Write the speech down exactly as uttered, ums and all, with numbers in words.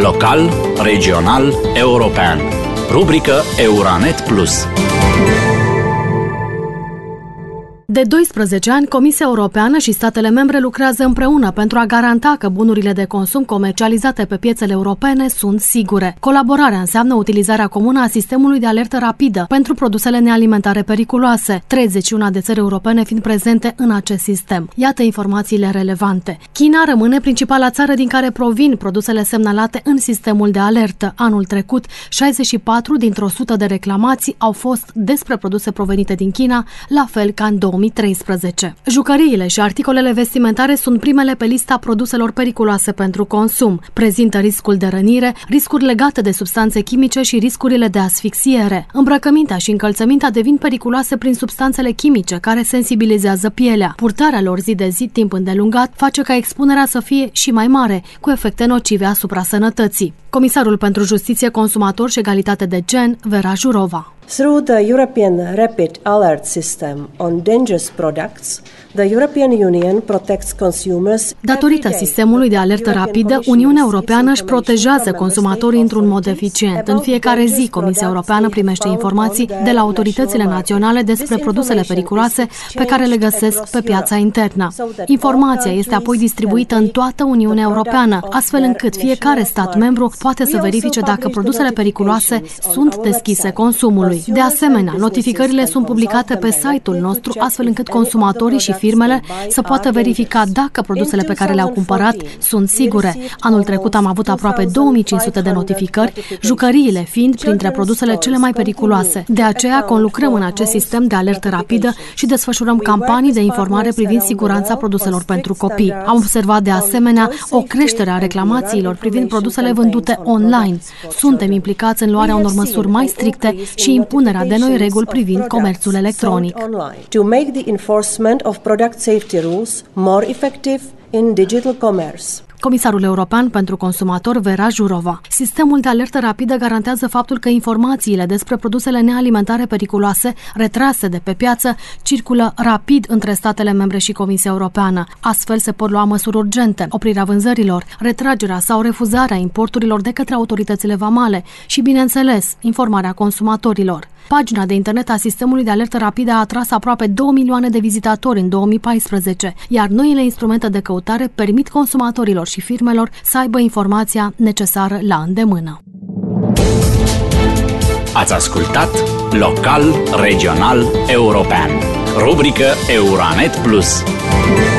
Local, regional, european. Rubrică Euranet Plus. De doisprezece ani, Comisia Europeană și statele membre lucrează împreună pentru a garanta că bunurile de consum comercializate pe piețele europene sunt sigure. Colaborarea înseamnă utilizarea comună a sistemului de alertă rapidă pentru produsele nealimentare periculoase, treizeci și unu de țări europene fiind prezente în acest sistem. Iată informațiile relevante. China rămâne principala țară din care provin produsele semnalate în sistemul de alertă. Anul trecut, șaizeci și patru dintre o sută de reclamații au fost despre produse provenite din China, la fel ca în două mii treisprezece. Jucăriile și articolele vestimentare sunt primele pe lista produselor periculoase pentru consum. Prezintă riscul de rănire, riscuri legate de substanțe chimice și riscurile de asfixiere. Îmbrăcămintea și încălțămintea devin periculoase prin substanțele chimice care sensibilizează pielea. Purtarea lor zi de zi timp îndelungat face ca expunerea să fie și mai mare, cu efecte nocive asupra sănătății. Comisarul pentru Justiție, Consumator și Egalitate de Gen, Vera Jourova. Through the European Rapid Alert System on Dangerous Products, the European Union protects consumers. Datorită sistemului de alertă rapidă, Uniunea Europeană își protejează consumatorii într-un mod eficient. În fiecare zi, Comisia Europeană primește informații de la autoritățile naționale despre produsele periculoase pe care le găsesc pe piața internă. Informația este apoi distribuită în toată Uniunea Europeană, astfel încât fiecare stat membru poate să verifice dacă produsele periculoase sunt deschise consumului. De asemenea, notificările sunt publicate pe site-ul nostru, astfel încât consumatorii și firmele să poată verifica dacă produsele pe care le-au cumpărat sunt sigure. Anul trecut am avut aproape două mii cinci sute de notificări, jucăriile fiind printre produsele cele mai periculoase. De aceea conlucrăm în acest sistem de alertă rapidă și desfășurăm campanii de informare privind siguranța produselor pentru copii. Am observat de asemenea o creștere a reclamațiilor privind produsele vândute online. Suntem implicați în luarea unor măsuri mai stricte și impunerea de noi reguli privind comerțul electronic. To make the enforcement of product safety rules more effective in digital commerce. Comisarul European pentru Consumator, Vera Jourova. Sistemul de alertă rapidă garantează faptul că informațiile despre produsele nealimentare periculoase retrase de pe piață circulă rapid între statele membre și Comisia Europeană. Astfel se pot lua măsuri urgente, oprirea vânzărilor, retragerea sau refuzarea importurilor de către autoritățile vamale și, bineînțeles, informarea consumatorilor. Pagina de internet a sistemului de alertă rapidă a atras aproape două milioane de vizitatori în două mii paisprezece, iar noile instrumente de căutare permit consumatorilor și firmelor să aibă informația necesară la îndemână. Ați ascultat Local, Regional, European. Rubrică Euranet Plus.